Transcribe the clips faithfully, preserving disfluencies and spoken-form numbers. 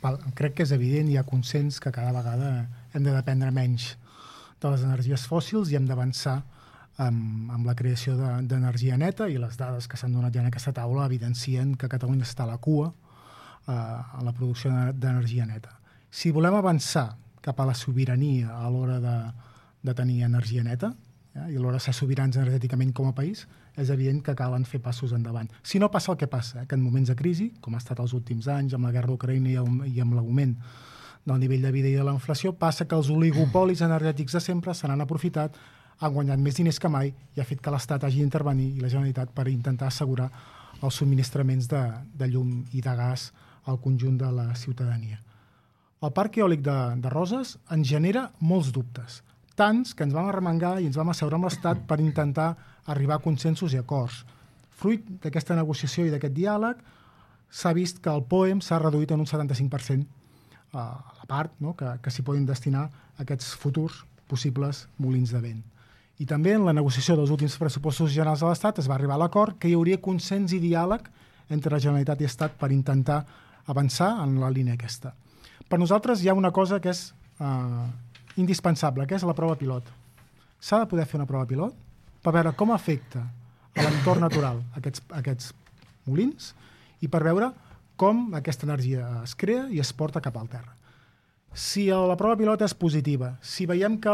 crec que és evident, hi ha consens que cada vegada hem de dependre menys de les energies fòssils i hem d'avançar amb, amb la creació d'energia neta, i les dades que s'han donat ja en aquesta taula evidencien que Catalunya està a la cua eh, a la producció d'energia neta. Si volem avançar cap a la sobirania a l'hora de, de tenir energia neta, eh, i a l'hora de ser sobirans energèticament com a país, és evident que calen fer passos endavant. Si no passa el que passa, eh, que en moments de crisi, com ha estat els últims anys, amb la guerra d'Ucraïna i, el, i amb l'augment del nivell de vida i de la inflació, passa que els oligopolis energètics de sempre se n'han aprofitat, han guanyat més diners que mai i ha fet que l'Estat hagi d'intervenir, i la Generalitat, per intentar assegurar els subministraments de, de llum i de gas al conjunt de la ciutadania. El parc eòlic de, de Roses ens genera molts dubtes, tants que ens vam arremangar i ens vam asseure amb l'Estat per intentar arribar a consensos i acords. Fruit d'aquesta negociació i d'aquest diàleg, s'ha vist que el POEM s'ha reduït en un setanta-cinc per cent a la part, no?, que, que s'hi poden destinar aquests futurs possibles molins de vent. I també en la negociació dels últims pressupostos generals de l'Estat es va arribar a l'acord que hi hauria consens i diàleg entre Generalitat i Estat per intentar avançar en la línia aquesta. Per nosaltres hi ha una cosa que és eh, indispensable, que és la prova pilot. S'ha de poder fer una prova pilot per veure com afecta a l'entorn natural aquests, aquests molins i per veure com aquesta energia es crea i es porta cap al terra. Si la prova pilot és positiva, si veiem que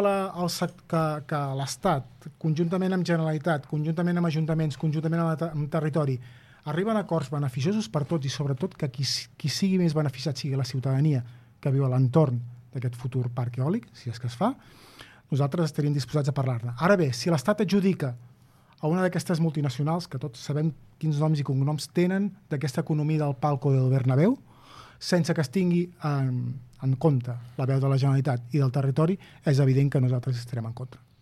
l'Estat, conjuntament amb Generalitat, conjuntament amb ajuntaments, conjuntament amb, amb territori, arriben a acords beneficiosos per tots i sobretot que qui, qui sigui més beneficiat sigui la ciutadania que viu a l'entorn d'aquest futur parc eòlic, si és que es fa, nosaltres estaríem disposats a parlar-ne. Ara bé, si l'Estat adjudica a una d'aquestes multinacionals, que tots sabem quins noms i cognoms tenen d'aquesta economia del palco del Bernabéu, sense que es tingui en, en compte la veu de la Generalitat i del territori, és evident que nosaltres estarem en contra.